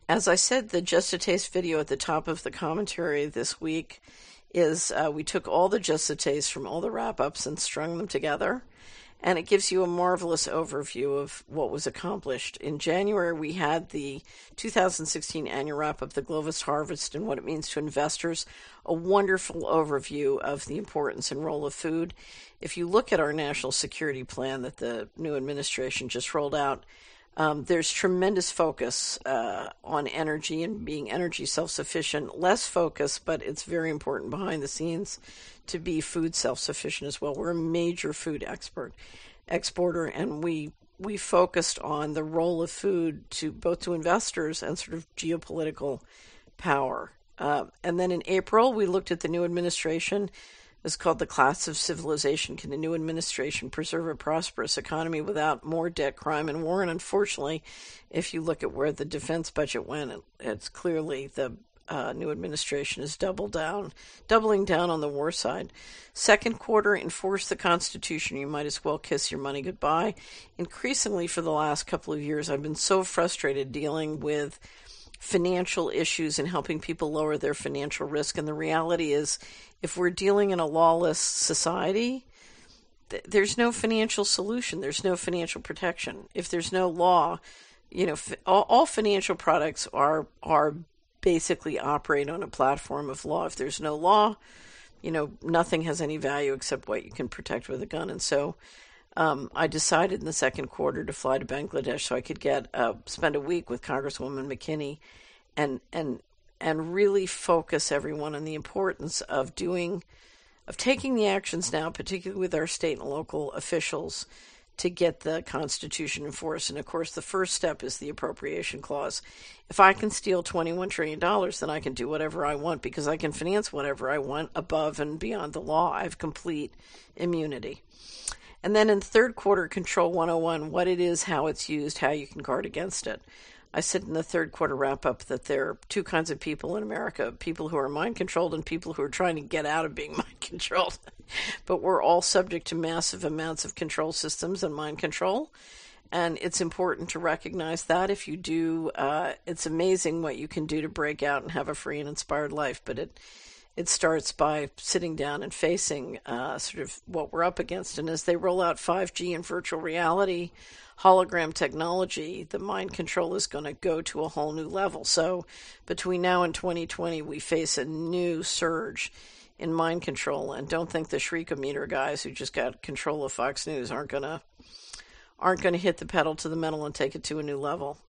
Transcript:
As I said, the Just a Taste video at the top of the commentary this week is we took all the Just a Taste from all the wrap-ups and strung them together, and it gives you a marvelous overview of what was accomplished. In January, we had the 2016 annual wrap-up, the Glovis Harvest, and what it means to investors, a wonderful overview of the importance and role of food. If you look at our national security plan that the new administration just rolled out, there's tremendous focus on energy and being energy self-sufficient. Less focus, but it's very important behind the scenes to be food self-sufficient as well. We're a major food exporter, and we focused on the role of food to both to investors and sort of geopolitical power. And then in April, we looked at the new administration. It's called The Class of Civilization. Can the new administration preserve a prosperous economy without more debt, crime, and war? And unfortunately, if you look at where the defense budget went, it's clearly the new administration is doubling down on the war side. Second quarter, enforce the Constitution. You might as well kiss your money goodbye. Increasingly, for the last couple of years, I've been so frustrated dealing with financial issues and helping people lower their financial risk. And the reality is, if we're dealing in a lawless society, there's no financial solution. There's no financial protection. If there's no law, all financial products are basically operate on a platform of law. If there's no law, nothing has any value except what you can protect with a gun. And so I decided in the second quarter to fly to Bangladesh so I could spend a week with Congresswoman McKinney and really focus everyone on the importance of taking the actions now, particularly with our state and local officials, to get the Constitution enforced. And of course, the first step is the appropriation clause. If I can steal $21 trillion, then I can do whatever I want because I can finance whatever I want above and beyond the law. I have complete immunity. And then in third quarter, Control 101, what it is, how it's used, how you can guard against it. I said in the third quarter wrap-up that there are two kinds of people in America, people who are mind-controlled and people who are trying to get out of being mind-controlled. But we're all subject to massive amounts of control systems and mind control. And it's important to recognize that. If you do, it's amazing what you can do to break out and have a free and inspired life. But it starts by sitting down and facing sort of what we're up against. And as they roll out 5G and virtual reality, hologram technology, the mind control is going to go to a whole new level. So between now and 2020, we face a new surge in mind control. And don't think the Shriekometer guys who just got control of Fox News aren't going to hit the pedal to the metal and take it to a new level.